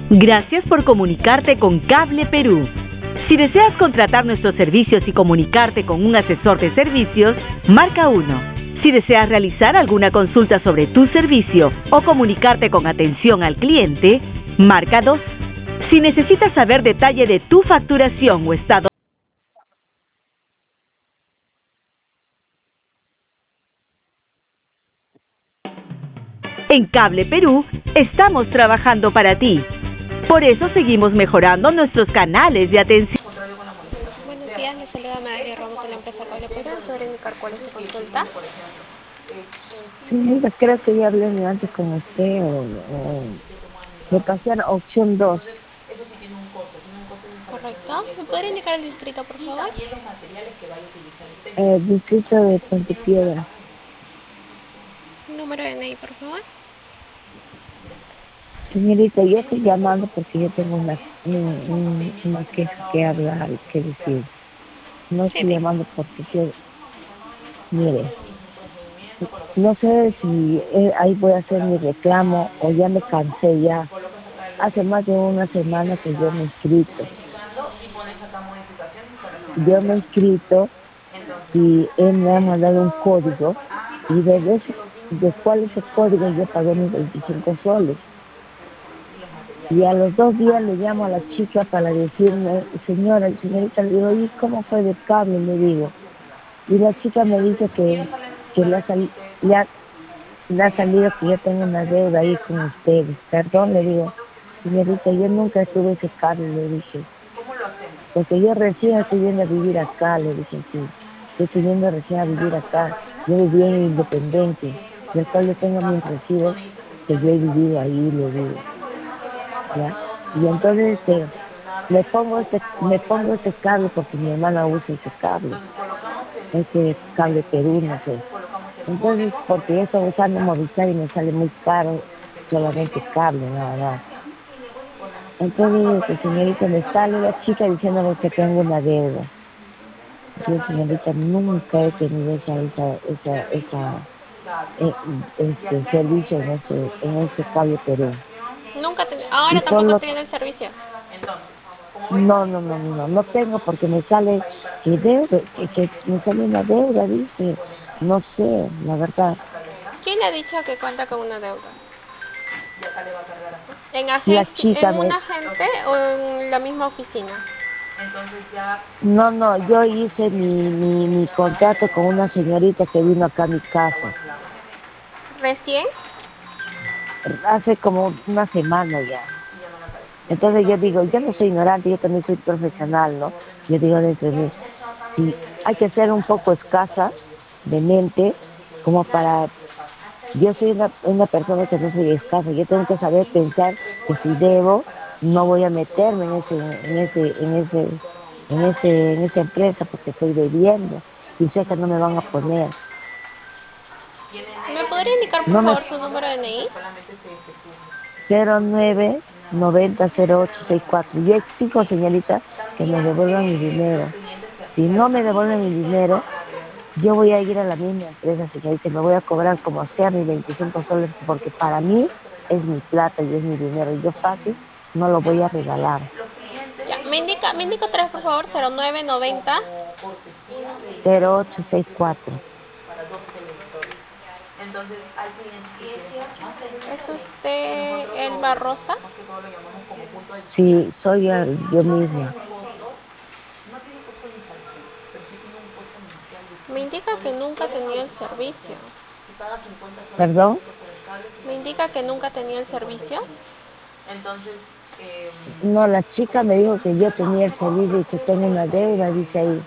Gracias por comunicarte con Cable Perú. Si deseas contratar nuestros servicios y comunicarte con un asesor de servicios, marca 1. Si deseas realizar alguna consulta sobre tu servicio o comunicarte con atención al cliente, marca 2. Si necesitas saber detalle de tu facturación o estado en Cable Perú, estamos trabajando para ti. Por eso seguimos mejorando nuestros canales de atención. Buenos días, les saluda María Ramos de la empresa Cable Perú. ¿Podría indicar cuál es su consulta? Señorita, creo que ya hablé antes con usted o me pasé a la opción 2, Correcto. ¿Me podría indicar el distrito, por favor? distrito de Puente Piedra. Número de DNI, por favor. Señorita, yo estoy llamando porque yo tengo una queja que hablar, que decir. No Sí, estoy llamando porque quiero, mire, no sé si ahí voy a hacer mi reclamo o ya me cansé ya. Hace más de una semana que yo me he inscrito. Yo me he inscrito y él me ha mandado un código y de cuál es el código yo pagué mis 25 soles. Y a los 2 días le llamo a la chica para decirme, señorita, le digo, ¿y cómo fue de cable? Le digo. Y la chica me dice que le ha salido que yo tengo una deuda ahí con ustedes. Perdón, le digo, señorita, yo nunca tuve ese cable, le dije. Porque yo recién estoy yendo a vivir acá, le dije sí. Yo estoy yendo recién a vivir acá. Yo viví en Independencia, del cual yo tengo mis recibos que yo he vivido ahí, le digo. ¿Ya? Y entonces me pongo este cable porque mi hermana usa ese cable Perú, no sé. Entonces, porque yo estoy usando Movistar y me sale muy caro solamente cable, nada más. Entonces, señorita, me sale la chica diciéndome que tengo una deuda. Yo, señorita, nunca he tenido eh, servicio en ese cable Perú. Y Ahora tampoco solo, estoy en el servicio. no tengo porque me sale que me sale una deuda, dice. No sé, la verdad. ¿Quién le ha dicho que cuenta con una deuda? La chica ¿En un me, agente o en la misma oficina? no, yo hice mi contrato con una señorita que vino acá a mi casa. ¿Recién? Hace como una semana ya. Entonces yo digo, yo no soy ignorante, yo también soy profesional, ¿no? Yo digo dentro de mí, si hay que ser un poco escasa de mente, como para, yo soy una persona que no soy escasa, yo tengo que saber pensar que si debo, no voy a meterme en esa empresa porque estoy debiendo y sé que no me van a poner. ¿Me podría indicar, por No me favor, su número de DNI? 09900864. Yo exijo, señorita, que me devuelvan mi dinero. Si no me devuelven mi dinero, yo voy a ir a la misma empresa, señorita, y me voy a cobrar como sea mis 25 soles, porque para mí es mi plata y es mi dinero. Y yo fácil no lo voy a regalar. Ya, me indica otra vez, por favor, 0990. 0864. ¿Es usted Elba Rosa? Sí, soy yo misma. Me indica que nunca tenía el servicio. ¿Perdón? Me indica que nunca tenía el servicio. No, la chica me dijo que yo tenía el servicio y que tengo una deuda, dice ahí.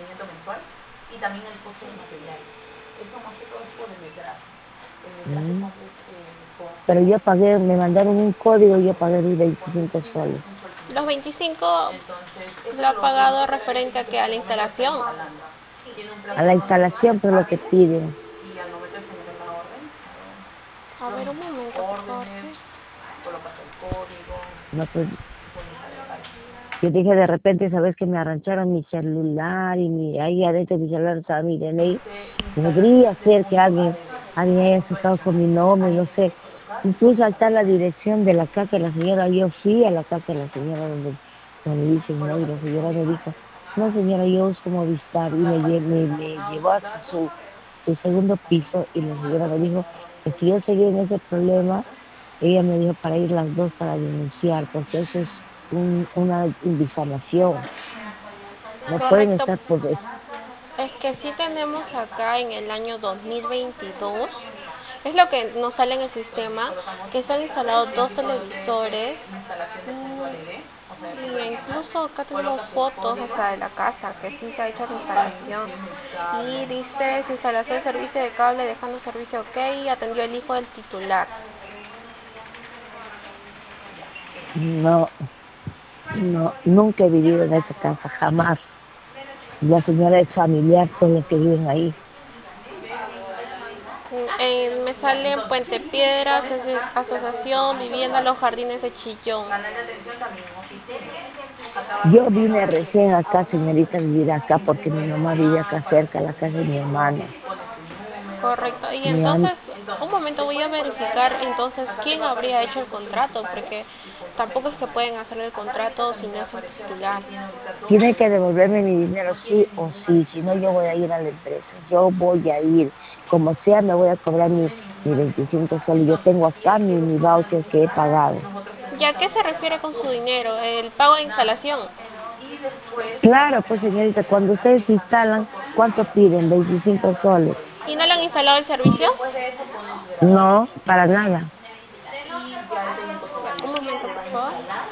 Mm. Pero yo pagué, me mandaron un código y yo pagué mis 25 soles. Los 25 lo ha pagado referente a que a la instalación. A la instalación, pero lo que piden. A ver, un momento, por favor. No, pues, yo dije de repente, ¿sabes que me arrancharon mi celular y ahí adentro de mi celular estaba mi DNI? Podría ser que alguien haya estado con mi nombre, no sé. Incluso hasta la dirección de la casa de la señora, yo fui a la casa de la señora donde dice, ¿no? Y la señora me dijo, no señora, yo uso Movistar, y me llevó hasta su segundo piso, y la señora me dijo que si yo seguía en ese problema, ella me dijo para ir las dos para denunciar, porque eso es una difamación. No pueden Correcto. estar por eso. Es que sí tenemos acá en el año 2022, es lo que nos sale en el sistema, que se han instalado 2 televisores. Y incluso acá tenemos fotos hasta de la casa, que sí se ha hecho la instalación. Y dice, se instaló el servicio de cable dejando servicio ok, atendió el hijo del titular. No, nunca he vivido en esa casa, jamás. La señora es familiar con los que viven ahí. Me sale en Puente Piedras, Asociación Vivienda Los Jardines de Chillón. Yo vine recién acá, señorita, a vivir acá porque mi mamá vive acá cerca, la casa de mi hermano. Correcto. Y entonces, un momento, voy a verificar entonces quién habría hecho el contrato, porque tampoco es que pueden hacer el contrato si no es el titular. Tiene que devolverme mi dinero sí o sí, si no yo voy a ir a la empresa. Yo voy a ir, como sea me voy a cobrar mi 25 soles. Yo tengo acá mi voucher que he pagado. ¿Y a qué se refiere con su dinero? ¿El pago de instalación? Claro, pues señorita, cuando ustedes instalan, ¿cuánto piden? 25 soles. ¿Y no le han instalado el servicio? No, para nada. Un momento, por favor.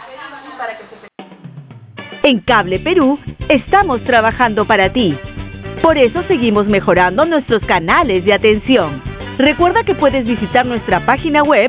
En Cable Perú estamos trabajando para ti. Por eso seguimos mejorando nuestros canales de atención. Recuerda que puedes visitar nuestra página web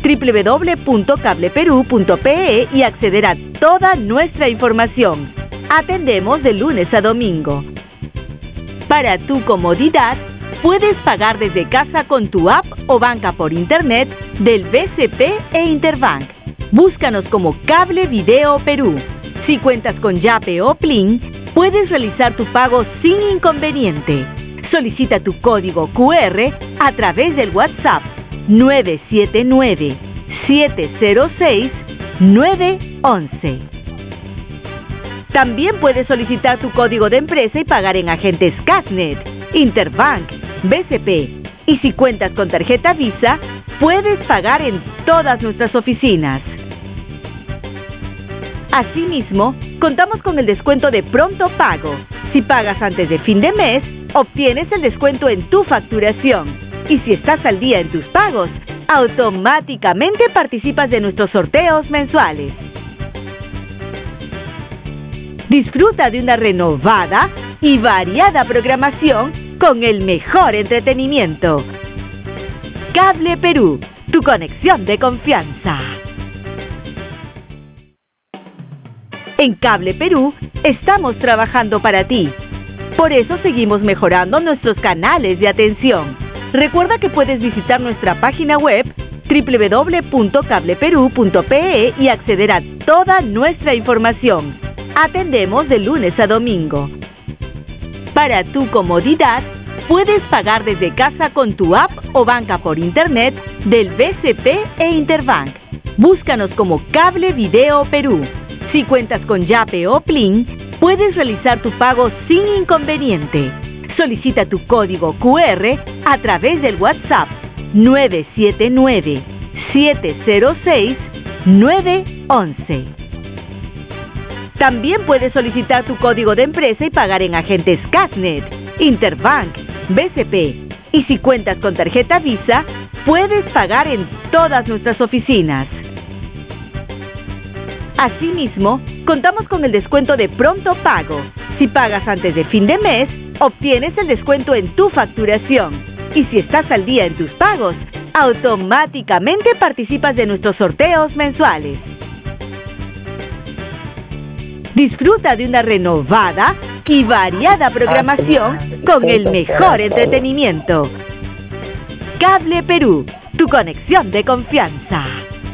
www.cableperú.pe y acceder a toda nuestra información. Atendemos de lunes a domingo. Para tu comodidad, puedes pagar desde casa con tu app o banca por internet del BCP e Interbank. Búscanos como Cable Video Perú. Si cuentas con Yape o Plin, puedes realizar tu pago sin inconveniente. Solicita tu código QR a través del WhatsApp 979-706-911. También puedes solicitar tu código de empresa y pagar en agentes Casnet, Interbank, BCP. Y si cuentas con tarjeta Visa, puedes pagar en todas nuestras oficinas. Asimismo, contamos con el descuento de pronto pago. Si pagas antes de fin de mes, obtienes el descuento en tu facturación. Y si estás al día en tus pagos, automáticamente participas de nuestros sorteos mensuales. Disfruta de una renovada y variada programación con el mejor entretenimiento. Cable Perú, tu conexión de confianza. En Cable Perú estamos trabajando para ti. Por eso seguimos mejorando nuestros canales de atención. Recuerda que puedes visitar nuestra página web www.cableperú.pe y acceder a toda nuestra información. Atendemos de lunes a domingo. Para tu comodidad, puedes pagar desde casa con tu app o banca por internet del BCP e Interbank. Búscanos como Cable Video Perú. Si cuentas con Yape o Plin, puedes realizar tu pago sin inconveniente. Solicita tu código QR a través del WhatsApp 979-706-911. También puedes solicitar tu código de empresa y pagar en agentes Casnet, Interbank, BCP. Y si cuentas con tarjeta Visa, puedes pagar en todas nuestras oficinas. Asimismo, contamos con el descuento de pronto pago. Si pagas antes de fin de mes, obtienes el descuento en tu facturación. Y si estás al día en tus pagos, automáticamente participas de nuestros sorteos mensuales. Disfruta de una renovada y variada programación con el mejor entretenimiento. Cable Perú, tu conexión de confianza.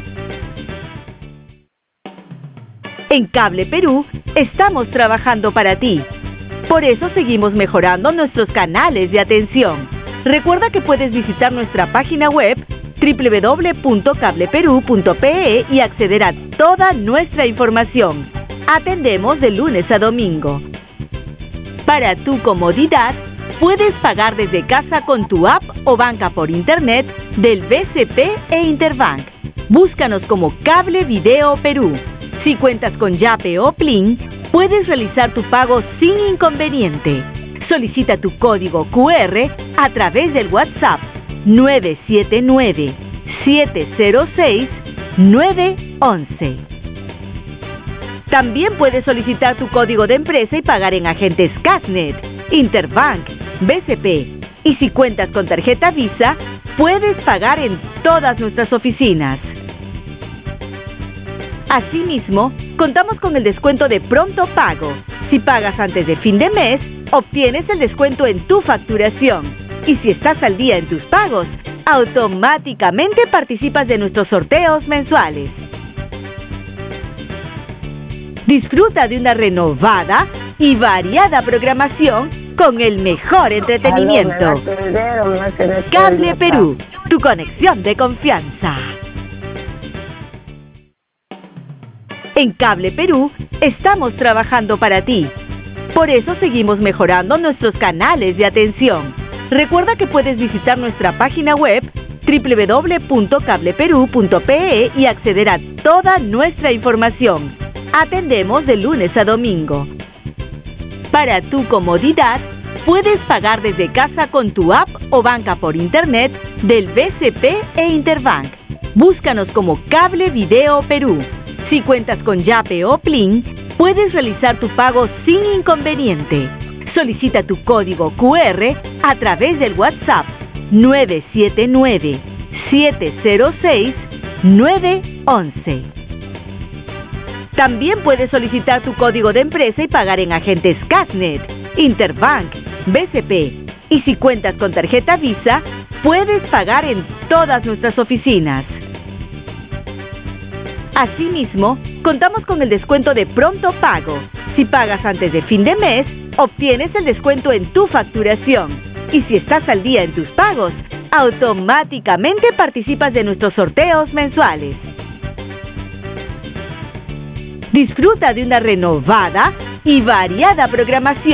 En Cable Perú estamos trabajando para ti. Por eso seguimos mejorando nuestros canales de atención. Recuerda que puedes visitar nuestra página web www.cableperú.pe y acceder a toda nuestra información. Atendemos de lunes a domingo. Para tu comodidad, puedes pagar desde casa con tu app o banca por internet del BCP e Interbank. Búscanos como Cable Video Perú. Si cuentas con Yape o Plin, puedes realizar tu pago sin inconveniente. Solicita tu código QR a través del WhatsApp 979-706-911. También puedes solicitar tu código de empresa y pagar en agentes Casnet, Interbank, BCP. Y si cuentas con tarjeta Visa, puedes pagar en todas nuestras oficinas. Asimismo, contamos con el descuento de pronto pago. Si pagas antes de fin de mes, obtienes el descuento en tu facturación. Y si estás al día en tus pagos, automáticamente participas de nuestros sorteos mensuales. Disfruta de una renovada y variada programación con el mejor entretenimiento. Cable Perú, tu conexión de confianza. En Cable Perú estamos trabajando para ti. Por eso seguimos mejorando nuestros canales de atención. Recuerda que puedes visitar nuestra página web www.cableperú.pe y acceder a toda nuestra información. Atendemos de lunes a domingo. Para tu comodidad, puedes pagar desde casa con tu app o banca por internet del BCP e Interbank. Búscanos como Cable Video Perú. Si cuentas con Yape o Plin, puedes realizar tu pago sin inconveniente. Solicita tu código QR a través del WhatsApp 979-706-911. También puedes solicitar tu código de empresa y pagar en agentes Casnet, Interbank, BCP. Y si cuentas con tarjeta Visa, puedes pagar en todas nuestras oficinas. Asimismo, contamos con el descuento de pronto pago. Si pagas antes de fin de mes, obtienes el descuento en tu facturación. Y si estás al día en tus pagos, automáticamente participas de nuestros sorteos mensuales. Disfruta de una renovada y variada programación